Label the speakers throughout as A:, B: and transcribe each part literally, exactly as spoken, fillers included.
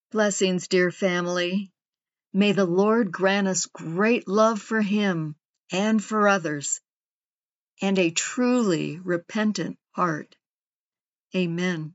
A: Blessings, dear family. May the Lord grant us great love for Him and for others, and a truly repentant heart. Amen.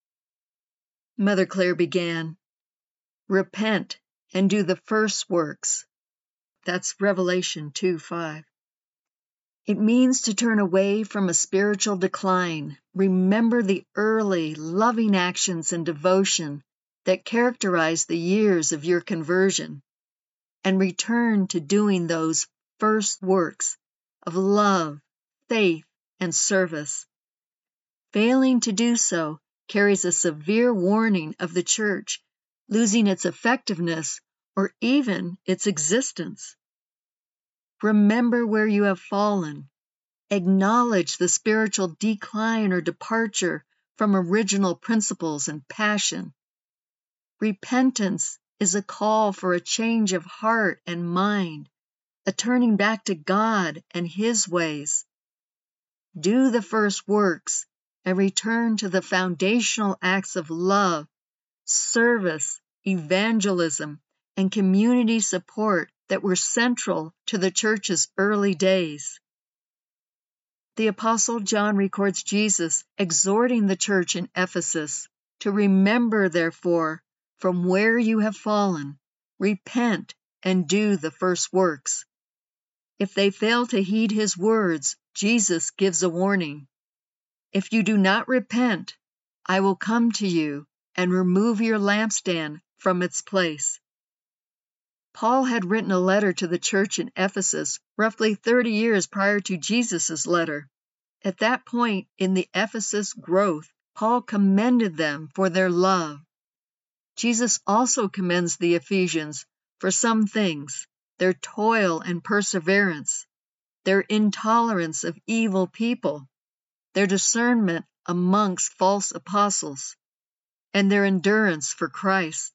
A: Mother Clare began, "Repent and do the first works." That's Revelation two five. It means to turn away from a spiritual decline, remember the early, loving actions and devotion that characterized the years of your conversion, and return to doing those first works of love, faith, and service. Failing to do so carries a severe warning of the church losing its effectiveness or even its existence. Remember where you have fallen. Acknowledge the spiritual decline or departure from original principles and passion. Repentance is a call for a change of heart and mind, a turning back to God and His ways. Do the first works and return to the foundational acts of love, service, evangelism, and community support that were central to the church's early days. The Apostle John records Jesus exhorting the church in Ephesus to remember, therefore, from where you have fallen, repent and do the first works. If they fail to heed his words, Jesus gives a warning. If you do not repent, I will come to you and remove your lampstand from its place. Paul had written a letter to the church in Ephesus roughly thirty years prior to Jesus' letter. At that point in the Ephesus growth, Paul commended them for their love. Jesus also commends the Ephesians for some things, their toil and perseverance, their intolerance of evil people, their discernment amongst false apostles, and their endurance for Christ.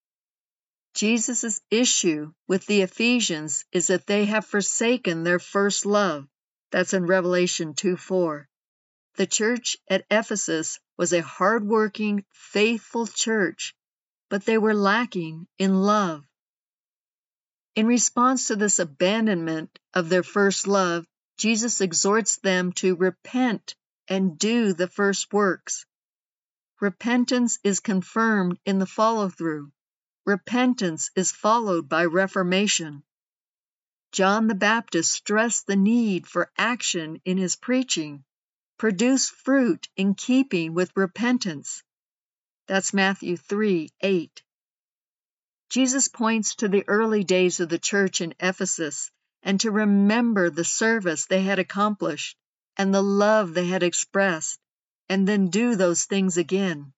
A: Jesus' issue with the Ephesians is that they have forsaken their first love. That's in Revelation two four. The church at Ephesus was a hard-working, faithful church, but they were lacking in love. In response to this abandonment of their first love, Jesus exhorts them to repent and do the first works. Repentance is confirmed in the follow-through. Repentance is followed by reformation. John the Baptist stressed the need for action in his preaching. Produce fruit in keeping with repentance. That's Matthew three eight. Jesus points to the early days of the church in Ephesus and to remember the service they had accomplished and the love they had expressed, and then do those things again.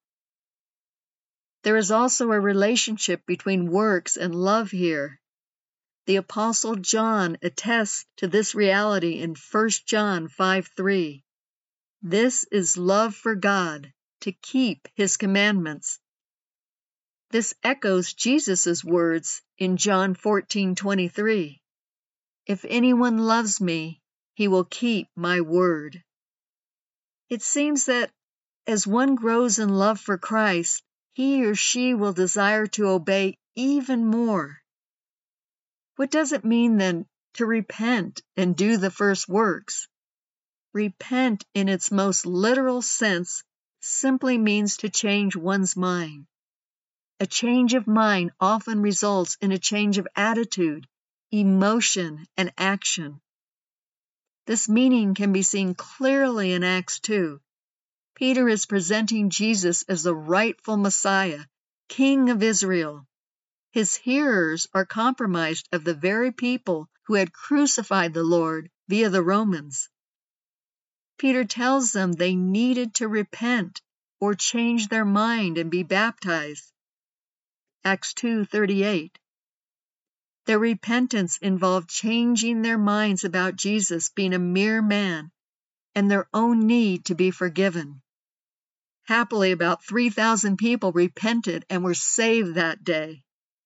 A: There is also a relationship between works and love here. The Apostle John attests to this reality in First John five three. This is love for God, to keep His commandments. This echoes Jesus' words in John fourteen twenty-three. If anyone loves me, he will keep my word. It seems that as one grows in love for Christ, he or she will desire to obey even more. What does it mean then to repent and do the first works? Repent in its most literal sense simply means to change one's mind. A change of mind often results in a change of attitude, emotion, and action. This meaning can be seen clearly in Acts two. Peter is presenting Jesus as the rightful Messiah, King of Israel. His hearers are comprised of the very people who had crucified the Lord via the Romans. Peter tells them they needed to repent or change their mind and be baptized. Acts two thirty-eight. Their repentance involved changing their minds about Jesus being a mere man and their own need to be forgiven. Happily, about three thousand people repented and were saved that day.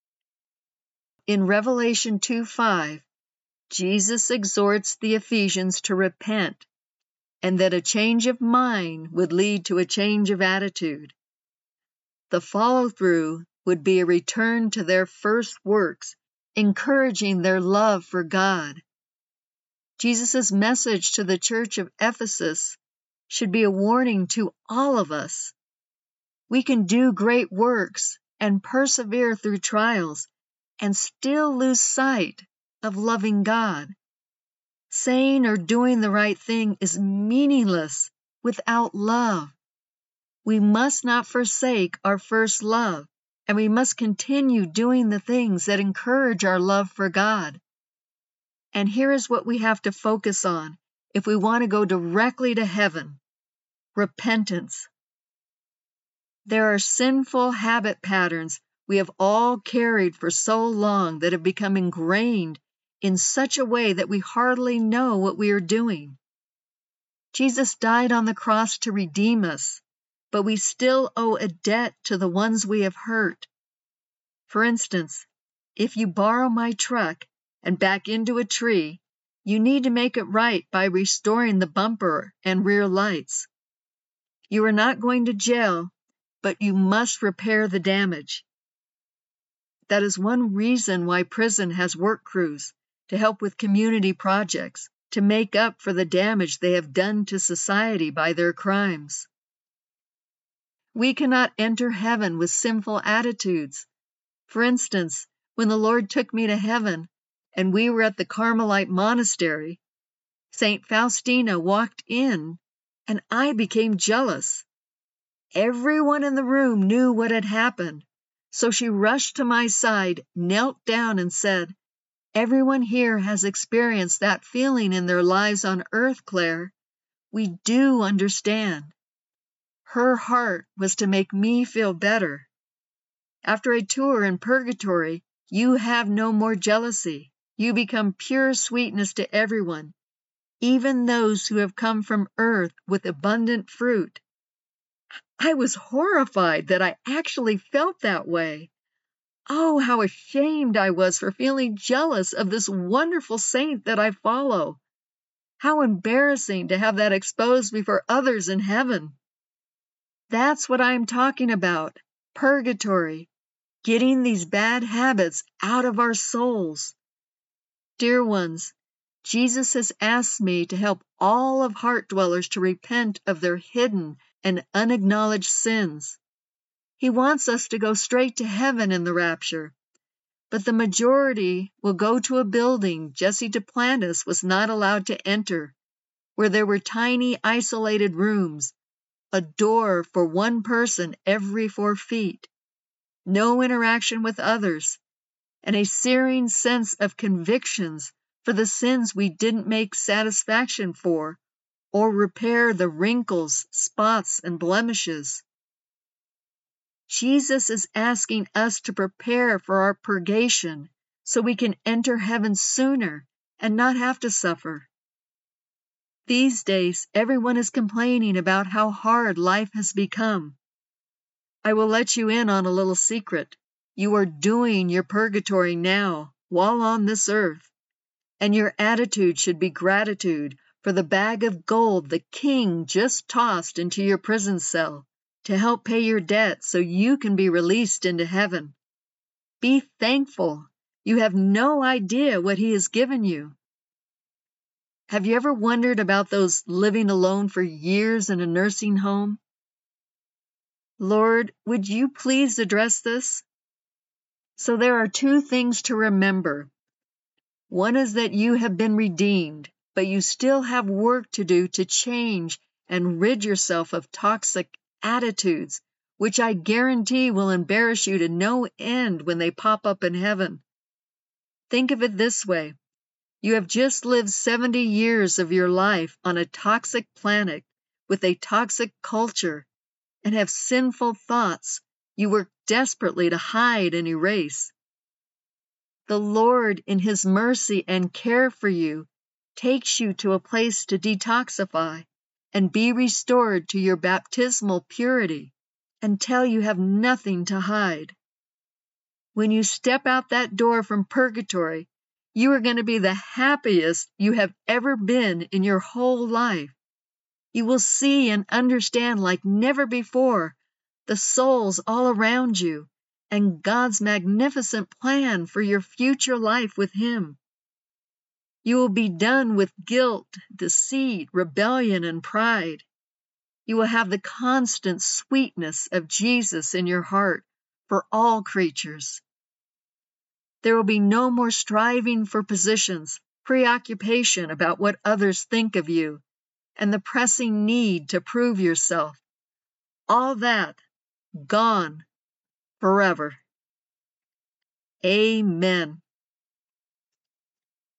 A: In Revelation two five, Jesus exhorts the Ephesians to repent, and that a change of mind would lead to a change of attitude. The follow-through would be a return to their first works, encouraging their love for God. Jesus' message to the church of Ephesus should be a warning to all of us. We can do great works and persevere through trials and still lose sight of loving God. Saying or doing the right thing is meaningless without love. We must not forsake our first love, and we must continue doing the things that encourage our love for God. And here is what we have to focus on if we want to go directly to heaven: repentance. There are sinful habit patterns we have all carried for so long that have become ingrained in such a way that we hardly know what we are doing. Jesus died on the cross to redeem us, but we still owe a debt to the ones we have hurt. For instance, if you borrow my truck and back into a tree, you need to make it right by restoring the bumper and rear lights. You are not going to jail, but you must repair the damage. That is one reason why prison has work crews to help with community projects, to make up for the damage they have done to society by their crimes. We cannot enter heaven with sinful attitudes. For instance, when the Lord took me to heaven and we were at the Carmelite monastery, Saint Faustina walked in and I became jealous. Everyone in the room knew what had happened, so she rushed to my side, knelt down, and said, "Everyone here has experienced that feeling in their lives on earth, Claire. We do understand." Her heart was to make me feel better. After a tour in purgatory, you have no more jealousy. You become pure sweetness to everyone, even those who have come from earth with abundant fruit. I was horrified that I actually felt that way. Oh, how ashamed I was for feeling jealous of this wonderful saint that I follow. How embarrassing to have that exposed before others in heaven. That's what I am talking about, purgatory, getting these bad habits out of our souls. Dear ones, Jesus has asked me to help all of heart dwellers to repent of their hidden and unacknowledged sins. He wants us to go straight to heaven in the rapture, but the majority will go to a building Jesse Duplantis was not allowed to enter, where there were tiny isolated rooms, a door for one person every four feet, no interaction with others, and a searing sense of convictions for the sins we didn't make satisfaction for or repair the wrinkles, spots, and blemishes. Jesus is asking us to prepare for our purgation so we can enter heaven sooner and not have to suffer. These days, everyone is complaining about how hard life has become. I will let you in on a little secret. You are doing your purgatory now, while on this earth, and your attitude should be gratitude for the bag of gold the king just tossed into your prison cell to help pay your debt so you can be released into heaven. Be thankful. You have no idea what he has given you. Have you ever wondered about those living alone for years in a nursing home? Lord, would you please address this? So there are two things to remember. One is that you have been redeemed, but you still have work to do to change and rid yourself of toxic attitudes, which I guarantee will embarrass you to no end when they pop up in heaven. Think of it this way. You have just lived seventy years of your life on a toxic planet with a toxic culture and have sinful thoughts you work desperately to hide and erase. The Lord, in His mercy and care for you, takes you to a place to detoxify and be restored to your baptismal purity until you have nothing to hide. When you step out that door from purgatory, you are going to be the happiest you have ever been in your whole life. You will see and understand like never before the souls all around you and God's magnificent plan for your future life with Him. You will be done with guilt, deceit, rebellion, and pride. You will have the constant sweetness of Jesus in your heart for all creatures. There will be no more striving for positions, preoccupation about what others think of you, and the pressing need to prove yourself. All that gone forever. Amen.